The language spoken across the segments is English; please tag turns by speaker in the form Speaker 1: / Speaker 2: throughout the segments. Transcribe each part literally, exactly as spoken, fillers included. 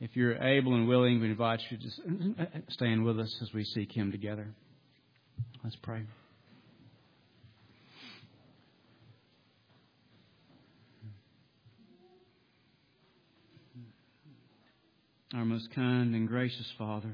Speaker 1: If you're able and willing, we invite you to just stand with us as we seek Him together. Let's pray. Our most kind and gracious Father,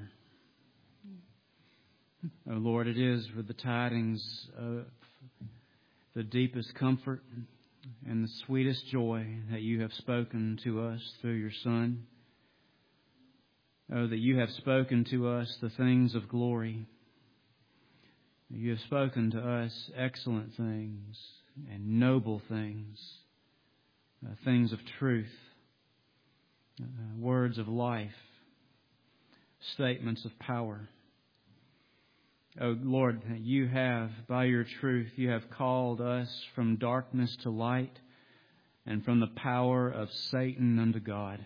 Speaker 1: oh Lord, it is with the tidings of the deepest comfort and the sweetest joy that you have spoken to us through your Son. Oh, that you have spoken to us the things of glory. You have spoken to us excellent things and noble things, uh, things of truth, uh, words of life, statements of power. Oh, Lord, you have, by your truth, you have called us from darkness to light and from the power of Satan unto God.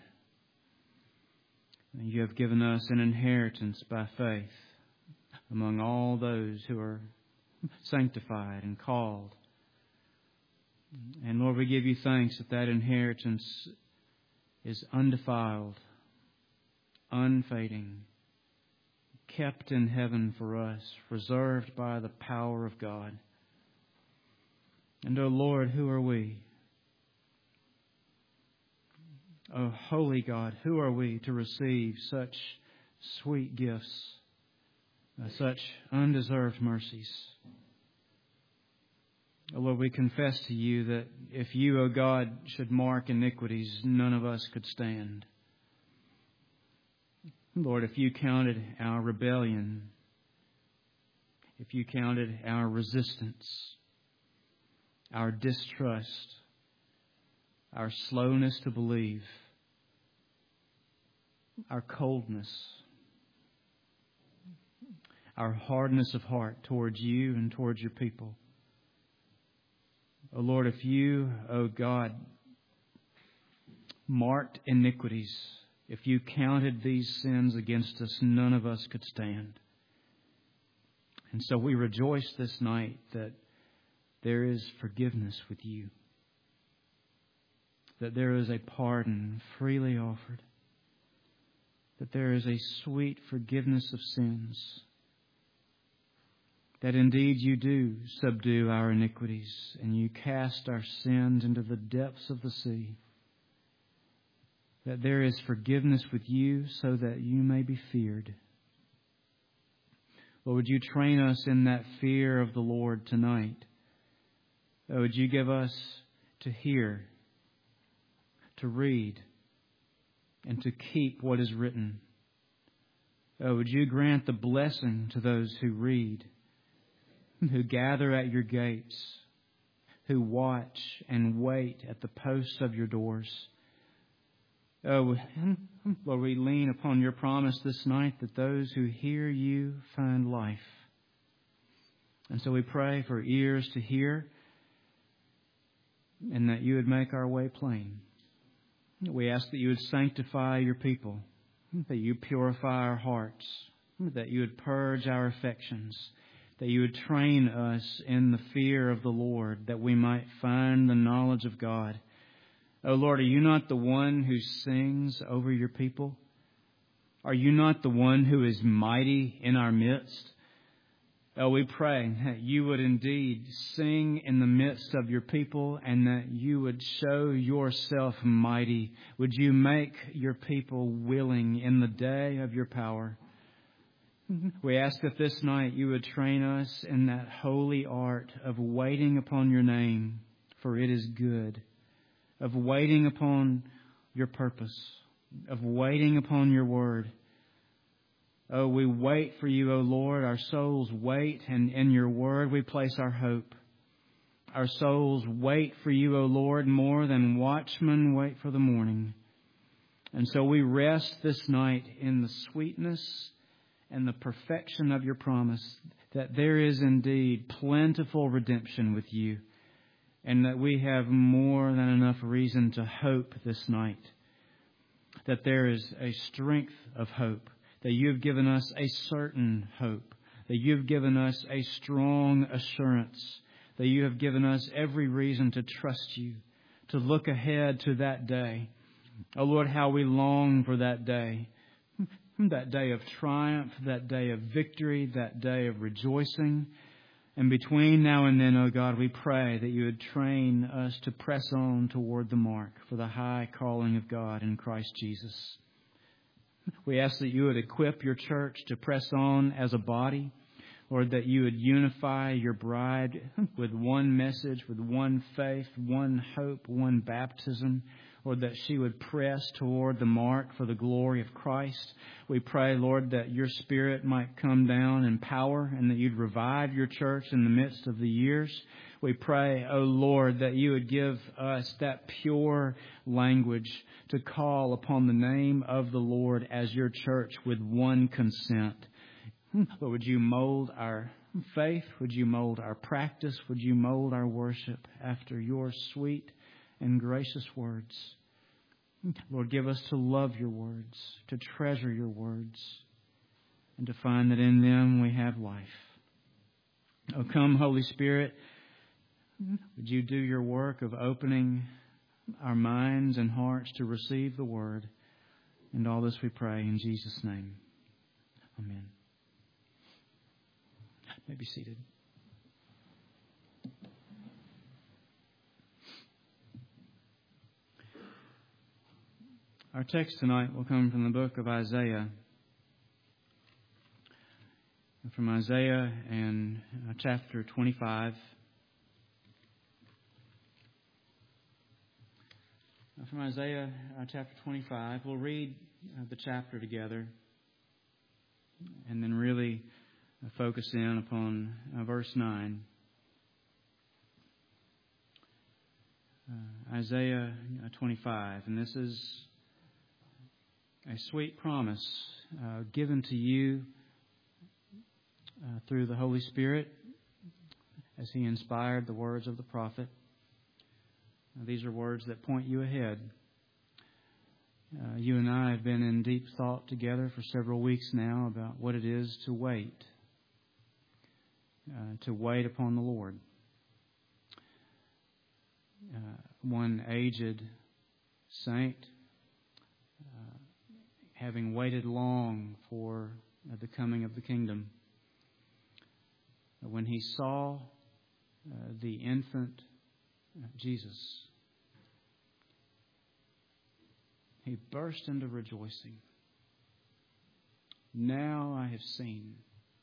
Speaker 1: And you have given us an inheritance by faith among all those who are sanctified and called. And Lord, we give you thanks that that inheritance is undefiled, unfading, kept in heaven for us, reserved by the power of God. And, O Lord, who are we? O holy God, who are we to receive such sweet gifts, uh, such undeserved mercies? O Lord, we confess to you that if you, O God, should mark iniquities, none of us could stand. Lord, if you counted our rebellion, if you counted our resistance, our distrust, our slowness to believe, our coldness, our hardness of heart towards you and towards your people. O Lord, if you, O God, marked iniquities, if you counted these sins against us, none of us could stand. And so we rejoice this night that there is forgiveness with you, that there is a pardon freely offered, that there is a sweet forgiveness of sins, that indeed you do subdue our iniquities and you cast our sins into the depths of the sea, that there is forgiveness with you so that you may be feared. Lord, would you train us in that fear of the Lord tonight? Oh, would you give us to hear, to read, and to keep what is written? Oh, would you grant the blessing to those who read, who gather at your gates, who watch and wait at the posts of your doors? Oh, Lord, we lean upon your promise this night that those who hear you find life. And so we pray for ears to hear and that you would make our way plain. We ask that you would sanctify your people, that you purify our hearts, that you would purge our affections, that you would train us in the fear of the Lord, that we might find the knowledge of God. Oh Lord, are you not the one who sings over your people? Are you not the one who is mighty in our midst? Oh, we pray that you would indeed sing in the midst of your people and that you would show yourself mighty. Would you make your people willing in the day of your power? We ask that this night you would train us in that holy art of waiting upon your name, for it is good, of waiting upon your purpose, of waiting upon your word. Oh, we wait for you, O Lord. Our souls wait, and in your word we place our hope. Our souls wait for you, O Lord, more than watchmen wait for the morning. And so we rest this night in the sweetness and the perfection of your promise, that there is indeed plentiful redemption with you, and that we have more than enough reason to hope this night, that there is a strength of hope, that you have given us a certain hope, that you have given us a strong assurance, that you have given us every reason to trust you, to look ahead to that day Oh Lord, how we long for that day. That day of triumph, that day of victory, that day of rejoicing. And between now and then, oh God, we pray that you would train us to press on toward the mark for the high calling of God in Christ Jesus. We ask that you would equip your church to press on as a body. Lord, that you would unify your bride with one message, with one faith, one hope, one baptism. Lord, that she would press toward the mark for the glory of Christ. We pray, Lord, that your Spirit might come down in power and that you'd revive your church in the midst of the years. We pray, O Lord, that you would give us that pure language to call upon the name of the Lord as your church with one consent. Lord, would you mold our faith? Would you mold our practice? Would you mold our worship after your sweet and gracious words? Lord, give us to love your words, to treasure your words, and to find that in them we have life. Oh, come, Holy Spirit, would you do your work of opening our minds and hearts to receive the word? And all this we pray in Jesus' name. Amen. You may be seated. Our text tonight will come from the book of Isaiah. From Isaiah and uh, chapter twenty-five. Uh, from Isaiah uh, chapter twenty-five, we'll read uh, the chapter together and then really uh, focus in upon uh, verse nine. Uh, Isaiah uh, twenty-five, and this is a sweet promise uh, given to you uh, through the Holy Spirit as He inspired the words of the prophet. Uh, these are words that point you ahead. Uh, you and I have been in deep thought together for several weeks now about what it is to wait, uh, to wait upon the Lord. Uh, one aged saint, uh, having waited long for uh, the coming of the kingdom, when he saw uh, the infant uh, Jesus, he burst into rejoicing. Now I have seen.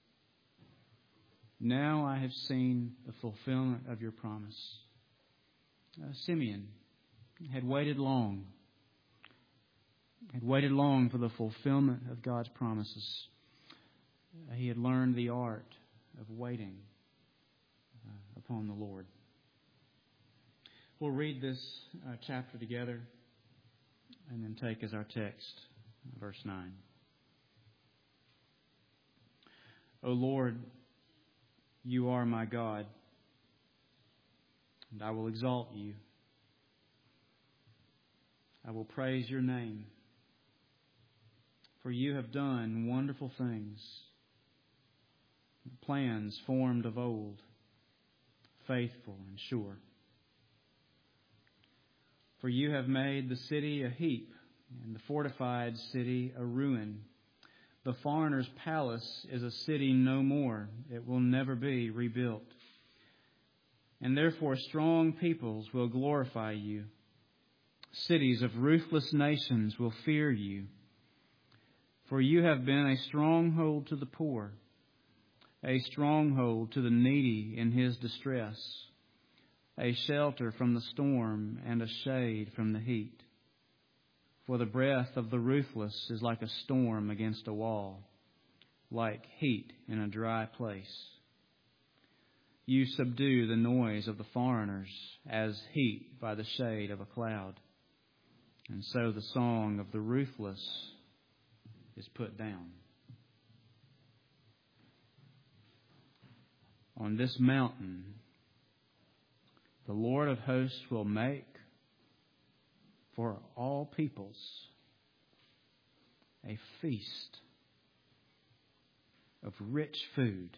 Speaker 1: Now I have seen the fulfillment of your promise. Uh, Simeon had waited long. Had waited long for the fulfillment of God's promises. Uh, he had learned the art of waiting uh, upon the Lord. We'll read this uh, chapter together and then take as our text verse nine. O Lord, you are my God, and I will exalt you. I will praise your name, for you have done wonderful things, plans formed of old, faithful and sure. For you have made the city a heap, and the fortified city a ruin. The foreigner's palace is a city no more. It will never be rebuilt. And therefore strong peoples will glorify you. Cities of ruthless nations will fear you. For you have been a stronghold to the poor, a stronghold to the needy in his distress, a shelter from the storm and a shade from the heat. For the breath of the ruthless is like a storm against a wall, like heat in a dry place. You subdue the noise of the foreigners as heat by the shade of a cloud. And so the song of the ruthless is put down. On this mountain, the Lord of hosts will make for all peoples a feast of rich food,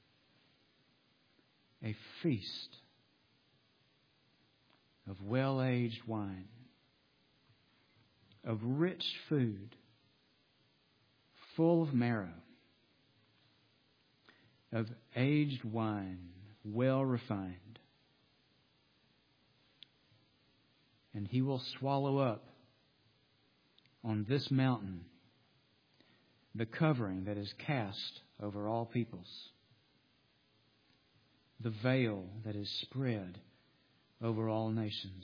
Speaker 1: a feast of well-aged wine. of rich food, full of marrow, of aged wine, well refined. And He will swallow up on this mountain the covering that is cast over all peoples, the veil that is spread over all nations.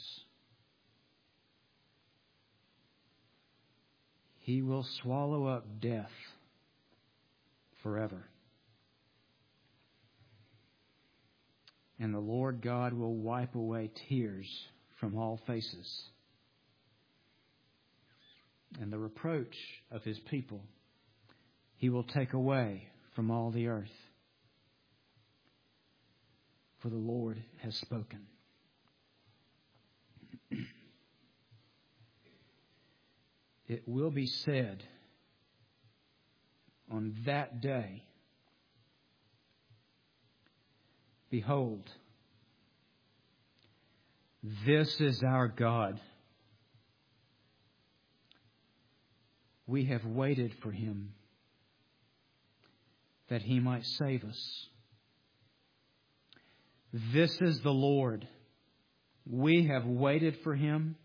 Speaker 1: He will swallow up death forever. And the Lord God will wipe away tears from all faces. And the reproach of His people He will take away from all the earth. For the Lord has spoken. It will be said on that day, behold, this is our God. We have waited for Him that He might save us. This is the Lord. We have waited for Him.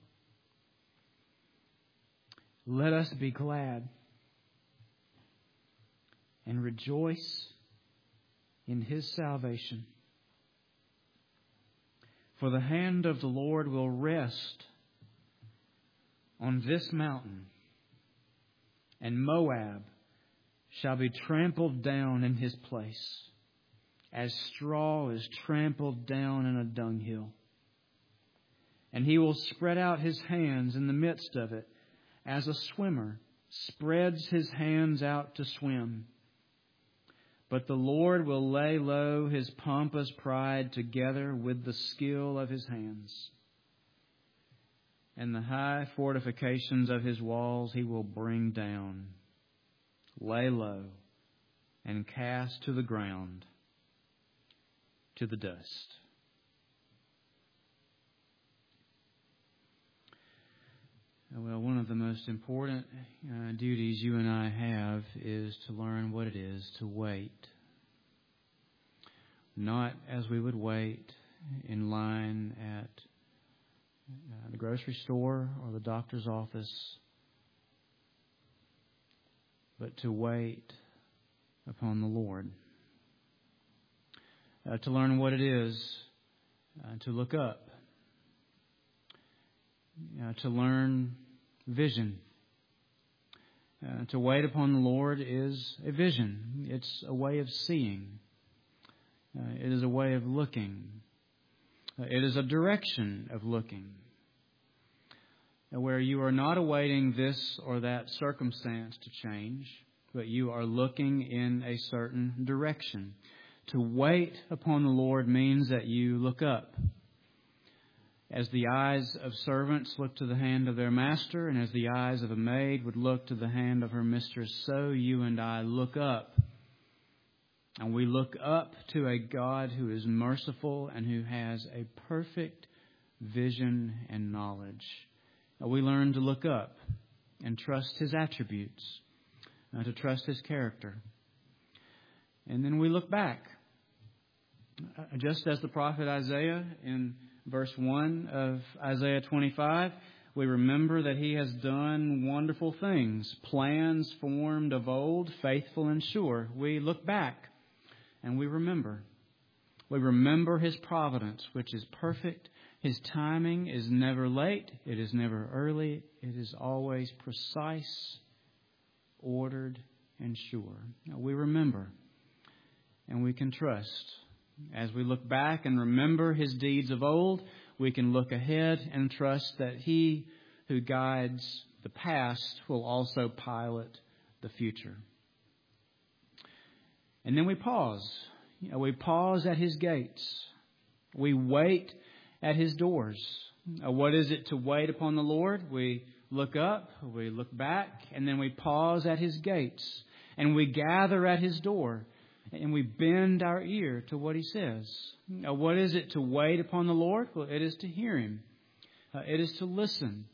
Speaker 1: Let us be glad and rejoice in His salvation. For the hand of the Lord will rest on this mountain, and Moab shall be trampled down in his place, as straw is trampled down in a dunghill. And He will spread out His hands in the midst of it, as a swimmer spreads his hands out to swim. But the Lord will lay low His pompous pride together with the skill of His hands. And the high fortifications of His walls He will bring down, lay low, and cast to the ground, to the dust. Well, one of the most important uh, duties you and I have is to learn what it is to wait. Not as we would wait in line at uh, the grocery store or the doctor's office, but to wait upon the Lord. Uh, to learn what it is uh, to look up. Uh, to learn vision. Uh, to wait upon the Lord is a vision. It's a way of seeing. Uh, it is a way of looking. Uh, it is a direction of looking. Uh, where you are not awaiting this or that circumstance to change, but you are looking in a certain direction. To wait upon the Lord means that you look up. As the eyes of servants look to the hand of their master, and as the eyes of a maid would look to the hand of her mistress, so you and I look up. And we look up to a God who is merciful and who has a perfect vision and knowledge. We learn to look up and trust His attributes, uh, to trust His character. And then we look back. Uh, just as the prophet Isaiah in verse one of Isaiah twenty-five, we remember that He has done wonderful things, plans formed of old, faithful and sure. We look back and we remember. We remember His providence, which is perfect. His timing is never late. It is never early. It is always precise, ordered, and sure. We remember and we can trust. As we look back and remember His deeds of old, we can look ahead and trust that He who guides the past will also pilot the future. And then we pause. You know, we pause at His gates. We wait at His doors. Uh, what is it to wait upon the Lord? We look up, we look back, and then we pause at His gates. And we gather at His door. And we bend our ear to what He says. Now, what is it to wait upon the Lord? Well, it is to hear Him. Uh, it is to listen.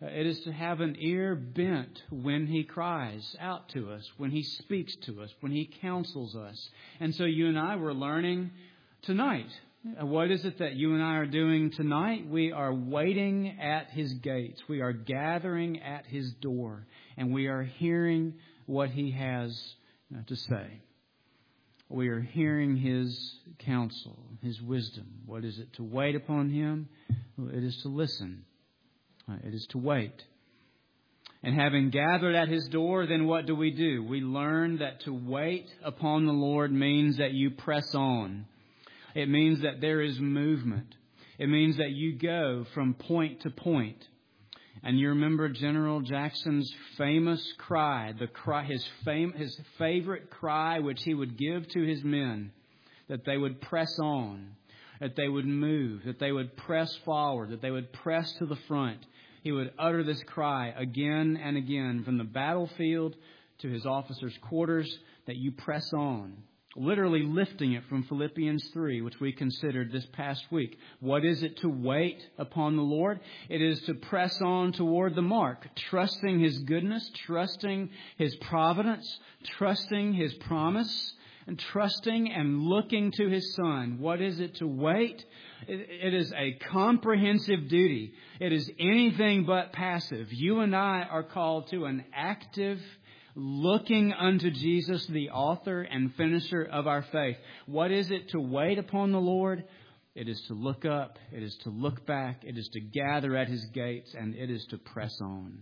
Speaker 1: It is to have an ear bent when He cries out to us, when He speaks to us, when He counsels us. And so you and I were learning tonight. What is it that you and I are doing tonight? We are waiting at His gates. We are gathering at His door. And we are hearing what He has to say. We are hearing His counsel, His wisdom. What is it to wait upon Him? It is to listen. It is to wait. And having gathered at His door, then what do we do? We learn that to wait upon the Lord means that you press on. It means that there is movement. It means that you go from point to point. And you remember General Jackson's famous cry, the cry, his fame, his favorite cry, which he would give to his men, that they would press on, that they would move, that they would press forward, that they would press to the front. He would utter this cry again and again from the battlefield to his officers' quarters, that you press on. Literally lifting it from Philippians three, which we considered this past week. What is it to wait upon the Lord? It is to press on toward the mark, trusting His goodness, trusting His providence, trusting His promise, and trusting and looking to His Son. What is it to wait? It is a comprehensive duty. It is anything but passive. You and I are called to an active looking unto Jesus, the author and finisher of our faith. What is it to wait upon the Lord? It is to look up. It is to look back. It is to gather at His gates. And it is to press on.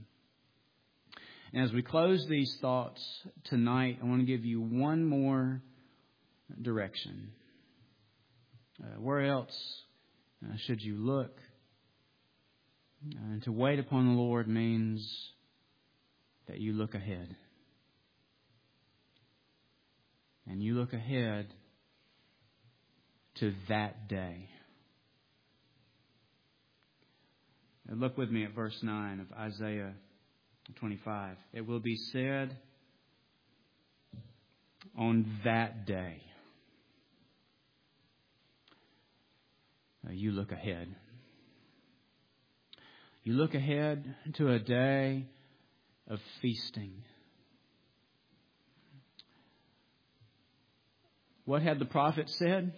Speaker 1: And as we close these thoughts tonight, I want to give you one more direction. Uh, where else uh, should you look? Uh, and to wait upon the Lord means that you look ahead. And you look ahead to that day. And look with me at verse nine of Isaiah twenty-five. It will be said on that day. Uh, you look ahead. You look ahead to a day of feasting. What had the prophet said?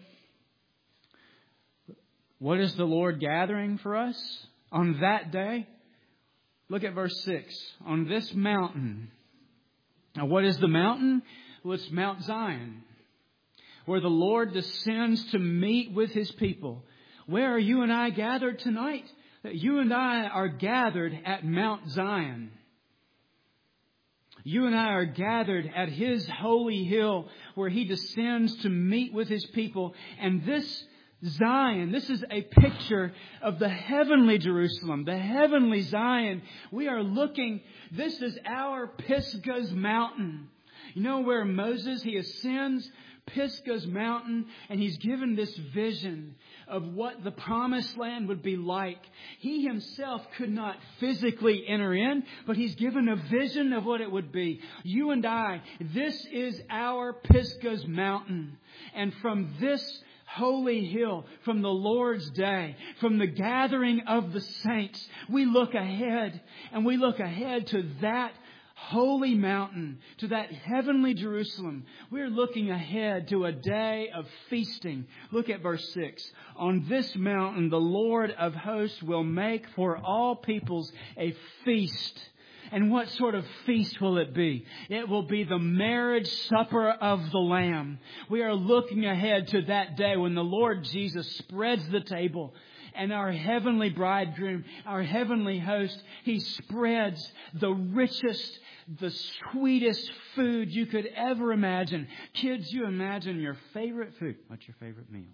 Speaker 1: What is the Lord gathering for us on that day? Look at verse six. On this mountain. Now, what is the mountain? Well, it's Mount Zion, where the Lord descends to meet with His people. Where are you and I gathered tonight? You and I are gathered at Mount Zion. You and I are gathered at His holy hill where He descends to meet with His people. And this Zion, this is a picture of the heavenly Jerusalem, the heavenly Zion. We are looking, this is our Pisgah's mountain. You know where Moses, he ascends Pisgah's mountain, and he's given this vision of what the promised land would be like. He himself could not physically enter in, but he's given a vision of what it would be. You and I, this is our Pisgah's mountain. And from this holy hill, from the Lord's day, from the gathering of the saints, we look ahead, and we look ahead to that holy mountain, to that heavenly Jerusalem. We're looking ahead to a day of feasting. Look at verse six. On this mountain, the Lord of hosts will make for all peoples a feast. And what sort of feast will it be? It will be the marriage supper of the Lamb. We are looking ahead to that day when the Lord Jesus spreads the table. And our heavenly bridegroom, our heavenly host, He spreads the richest, the sweetest food you could ever imagine. Kids, you imagine your favorite food. What's your favorite meal?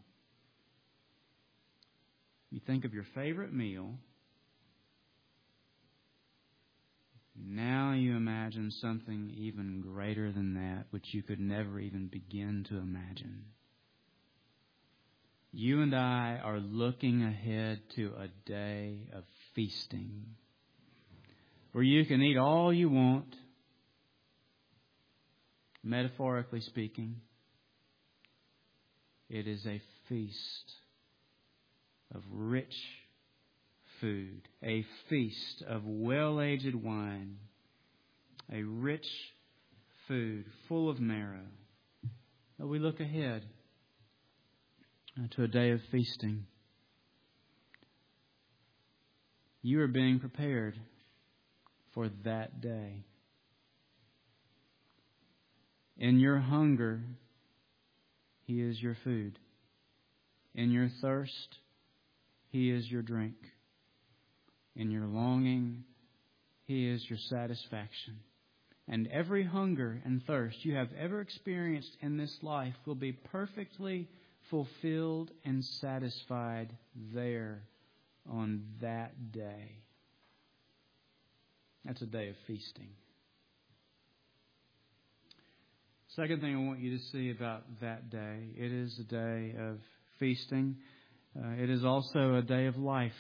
Speaker 1: You think of your favorite meal. Now you imagine something even greater than that, which you could never even begin to imagine. You and I are looking ahead to a day of feasting where you can eat all you want, metaphorically speaking. It is a feast of rich food, a feast of well-aged wine, a rich food full of marrow. But we look ahead to a day of feasting. You are being prepared for that day. In your hunger, He is your food. In your thirst, He is your drink. In your longing, He is your satisfaction. And every hunger and thirst you have ever experienced in this life will be perfectly fulfilled and satisfied there on that day. That's a day of feasting. Second thing I want you to see about that day, it is a day of feasting. Uh, it is also a day of life.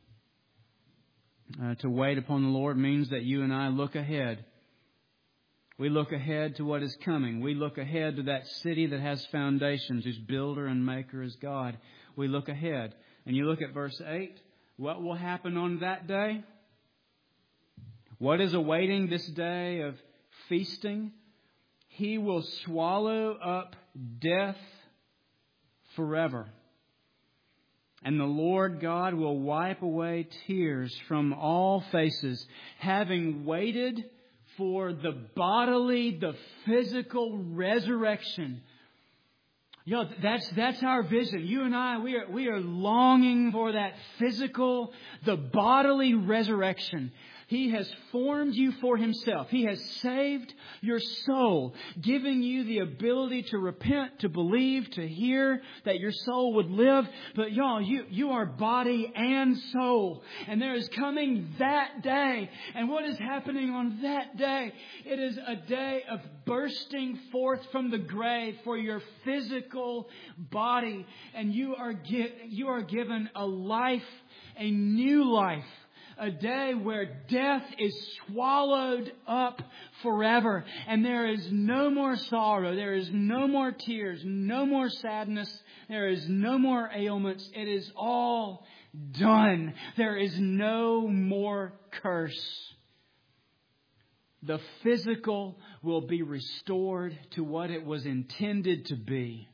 Speaker 1: Uh, to wait upon the Lord means that you and I look ahead. We look ahead to what is coming. We look ahead to that city that has foundations, whose builder and maker is God. We look ahead. And you look at verse eight. What will happen on that day? What is awaiting this day of feasting? He will swallow up death forever. And the Lord God will wipe away tears from all faces, having waited for the bodily, the physical resurrection. You know, that's that's our vision. You and I, we are we are longing for that physical, the bodily resurrection. He has formed you for Himself. He has saved your soul, giving you the ability to repent, to believe, to hear, that your soul would live. But y'all, you, you are body and soul. And there is coming that day. And what is happening on that day? It is a day of bursting forth from the grave for your physical body. And you are, gi- you are given a life, a new life. A day where death is swallowed up forever. And there is no more sorrow. There is no more tears. No more sadness. There is no more ailments. It is all done. There is no more curse. The physical will be restored to what it was intended to be.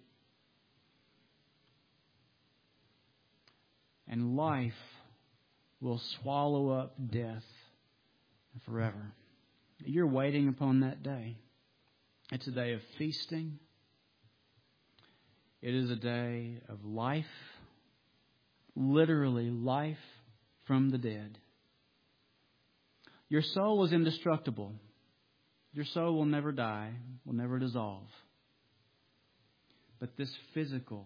Speaker 1: And life will swallow up death forever. You're waiting upon that day. It's a day of feasting. It is a day of life. Literally life from the dead. Your soul is indestructible. Your soul will never die, will never dissolve. But this physical,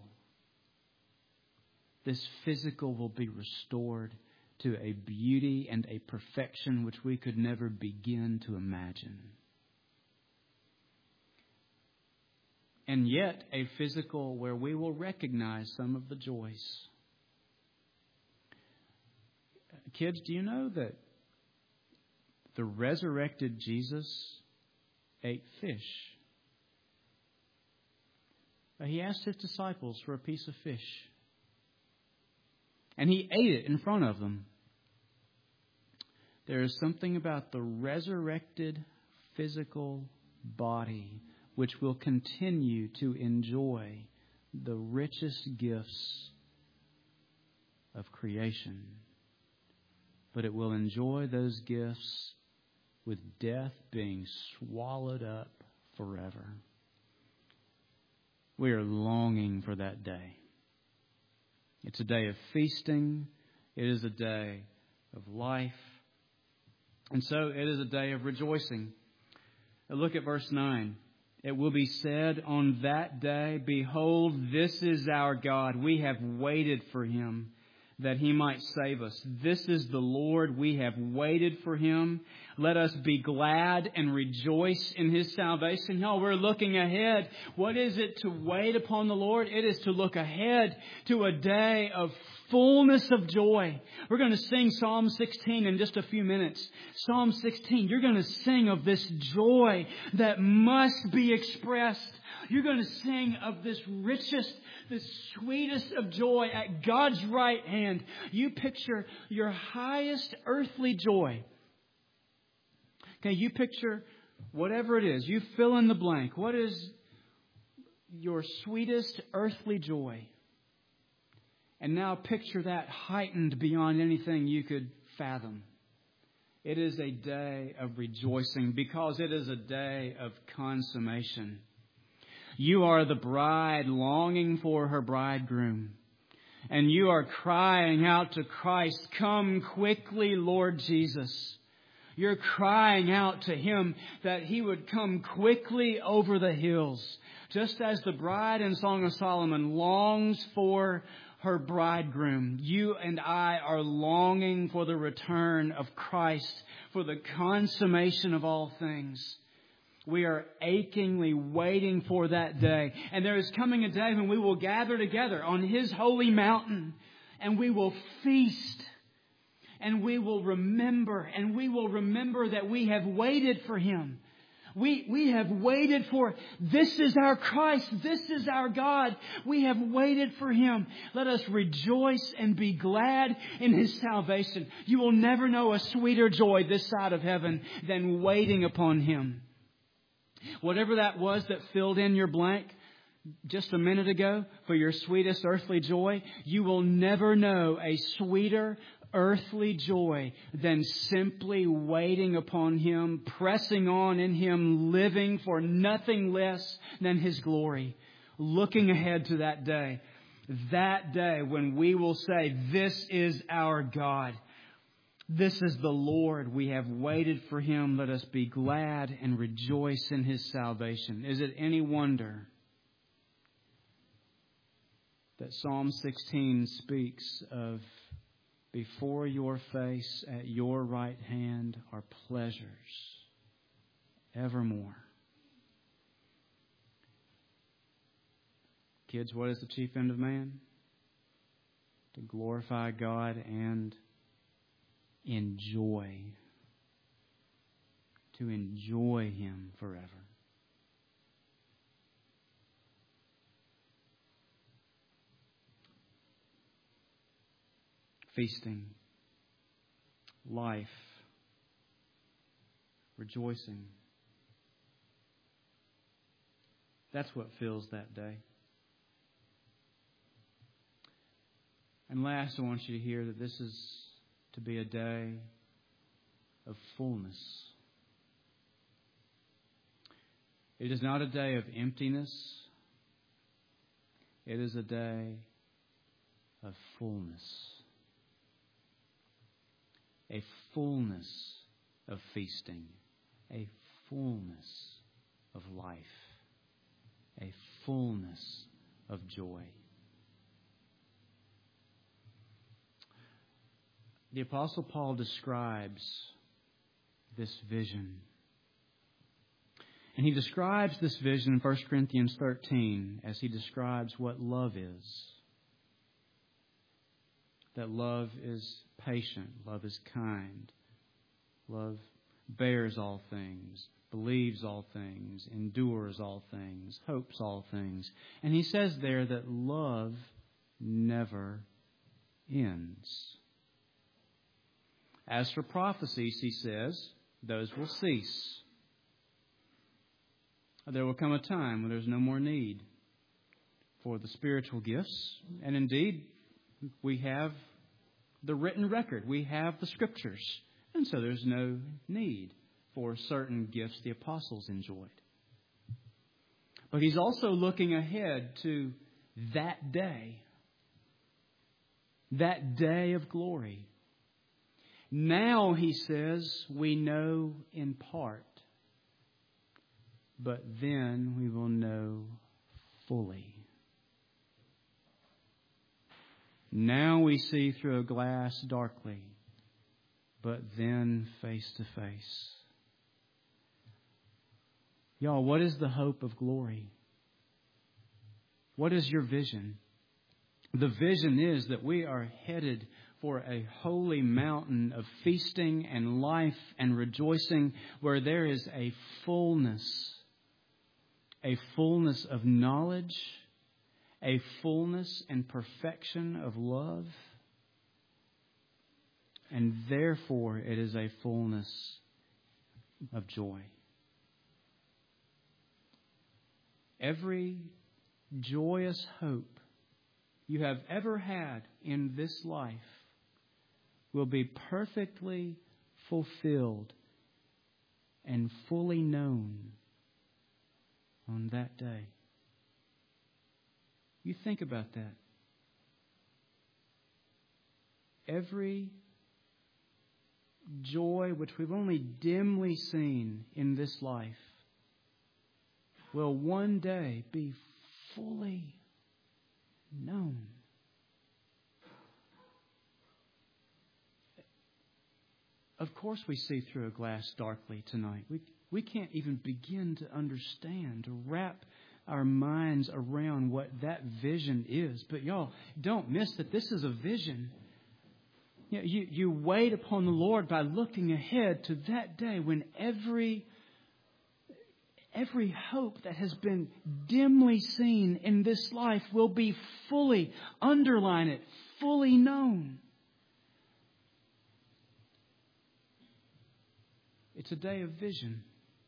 Speaker 1: this physical will be restored to a beauty and a perfection which we could never begin to imagine. And yet a physical where we will recognize some of the joys. Kids, do you know that the resurrected Jesus ate fish? He asked His disciples for a piece of fish. And He ate it in front of them. There is something about the resurrected physical body which will continue to enjoy the richest gifts of creation. But it will enjoy those gifts with death being swallowed up forever. We are longing for that day. It's a day of feasting. It is a day of life. And so it is a day of rejoicing. Now look at verse nine. It will be said on that day, behold, this is our God. We have waited for Him that He might save us. This is the Lord. We have waited for Him. Let us be glad and rejoice in His salvation. Y'all, we're looking ahead. What is it to wait upon the Lord? It is to look ahead to a day of fullness of joy. We're going to sing Psalm sixteen in just a few minutes. Psalm sixteen, you're going to sing of this joy that must be expressed. You're going to sing of this richest, this sweetest of joy at God's right hand. You picture your highest earthly joy. Okay, you picture whatever it is. You fill in the blank. What is your sweetest earthly joy? And now picture that heightened beyond anything you could fathom. It is a day of rejoicing because it is a day of consummation. You are the bride longing for her bridegroom. And you are crying out to Christ, "Come quickly, Lord Jesus." You're crying out to Him that He would come quickly over the hills. Just as the bride in Song of Solomon longs for her bridegroom, you and I are longing for the return of Christ, for the consummation of all things. We are achingly waiting for that day. And there is coming a day when we will gather together on His holy mountain and we will feast. And we will remember, and we will remember that we have waited for Him. We, we have waited for, this is our Christ, this is our God. We have waited for Him. Let us rejoice and be glad in His salvation. You will never know a sweeter joy this side of heaven than waiting upon Him. Whatever that was that filled in your blank just a minute ago for your sweetest earthly joy, you will never know a sweeter earthly joy than simply waiting upon Him, pressing on in Him, living for nothing less than His glory, looking ahead to that day, that day when we will say, "This is our God. This is the Lord. We have waited for Him. Let us be glad and rejoice in His salvation." Is it any wonder that Psalm sixteen speaks of, "Before your face at your right hand are pleasures evermore"? Kids, what is the chief end of man? To glorify God and enjoy. To enjoy Him forever. Feasting, life, rejoicing. That's what fills that day. And last, I want you to hear that this is to be a day of fullness. It is not a day of emptiness. It is a day of fullness. A fullness of feasting. A fullness of life. A fullness of joy. The Apostle Paul describes this vision. And he describes this vision in First Corinthians thirteen as he describes what love is. That love is patient, love is kind, love bears all things, believes all things, endures all things, hopes all things. And he says there that love never ends. As for prophecies, he says, those will cease. There will come a time when there's no more need for the spiritual gifts. And indeed, we have the written record. We have the Scriptures. And so there's no need for certain gifts the apostles enjoyed. But he's also looking ahead to that day. That day of glory. Now, he says, we know in part. But then we will know fully. Now we see through a glass darkly. but then face to face. Y'all, what is the hope of glory? What is your vision? The vision is that we are headed for a holy mountain of feasting and life and rejoicing where there is a fullness, a fullness of knowledge, a fullness and perfection of love, and therefore it is a fullness of joy. Every joyous hope you have ever had in this life will be perfectly fulfilled and fully known on that day. You think about that. Every joy which we've only dimly seen in this life will one day be fully known. Of course we see through a glass darkly tonight. We we can't even begin to understand, to wrap our minds around what that vision is. But y'all, don't miss that this is a vision. You, know, you, you wait upon the Lord by looking ahead to that day when every Every hope that has been dimly seen in this life will be fully, underline it, fully known. It's a day of vision.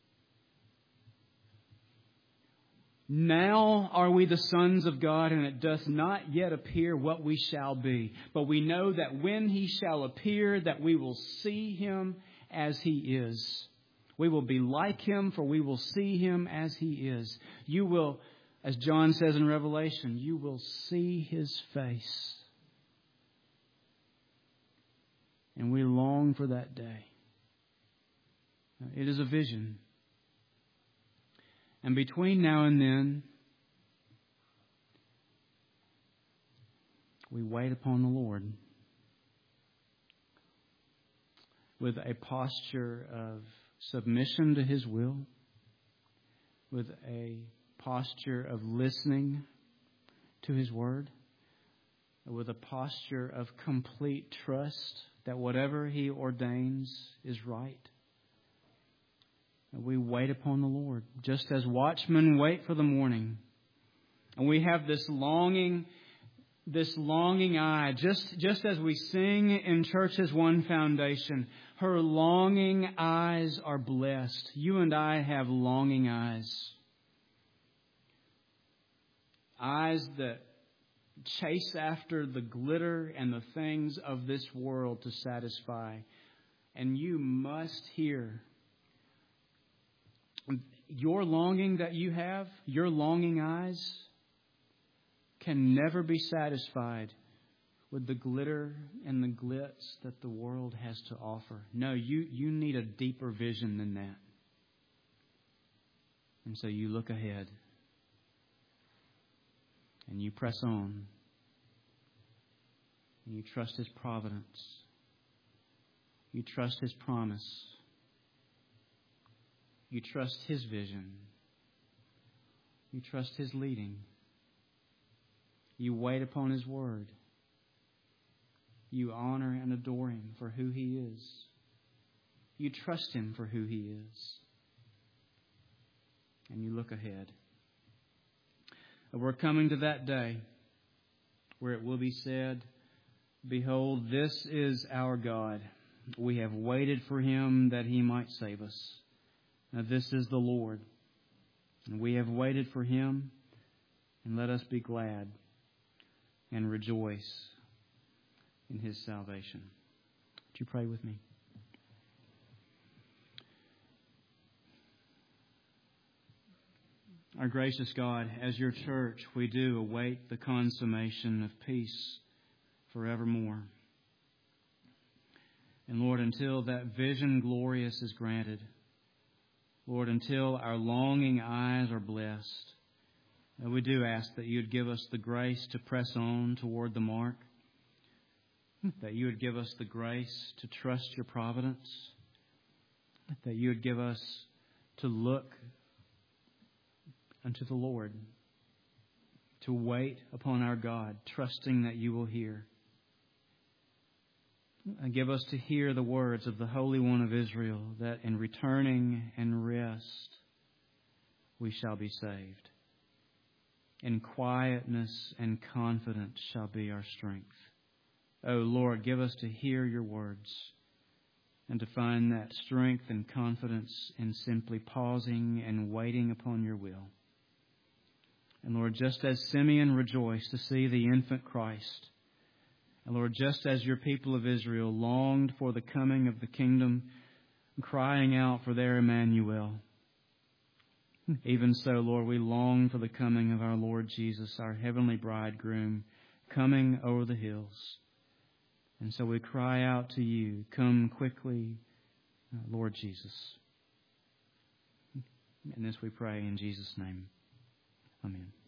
Speaker 1: Now are we the sons of God, and it doth not yet appear what we shall be. But we know that when He shall appear, that we will see Him as He is. We will be like Him, for we will see Him as He is. You will, as John says in Revelation, you will see His face. And we long for that day. It is a vision. And between now and then, we wait upon the Lord with a posture of submission to His will, with a posture of listening to His Word, with a posture of complete trust that whatever He ordains is right. We wait upon the Lord, just as watchmen wait for the morning. And we have this longing, this longing eye, just, just as we sing in Church's One Foundation. Her longing eyes are blessed. You and I have longing eyes. Eyes that chase after the glitter and the things of this world to satisfy. And you must hear your longing that you have, your longing eyes, can never be satisfied with the glitter and the glitz that the world has to offer. No, you, you need a deeper vision than that. And so you look ahead and you press on and you trust His providence. You trust His promise. You trust His vision. You trust His leading. You wait upon His Word. You honor and adore Him for who He is. You trust Him for who He is. And you look ahead. We're coming to that day where it will be said, "Behold, this is our God. We have waited for Him that He might save us. Now this is the Lord. And we have waited for Him, and let us be glad and rejoice in His salvation." Would you pray with me? Our gracious God, as your church, we do await the consummation of peace forevermore. And Lord, until that vision glorious is granted, Lord, until our longing eyes are blessed, we do ask that you'd give us the grace to press on toward the mark. that you would give us the grace to trust your providence, that you would give us to look unto the Lord, to wait upon our God, trusting that you will hear. And give us to hear the words of the Holy One of Israel, that in returning and rest we shall be saved. In quietness and confidence shall be our strength. O Lord, give us to hear your words and to find that strength and confidence in simply pausing and waiting upon your will. And Lord, just as Simeon rejoiced to see the infant Christ, and Lord, just as your people of Israel longed for the coming of the kingdom, crying out for their Emmanuel, even so, Lord, we long for the coming of our Lord Jesus, our heavenly bridegroom, coming over the hills. And so we cry out to you, come quickly, Lord Jesus. And this we pray in Jesus' name. Amen.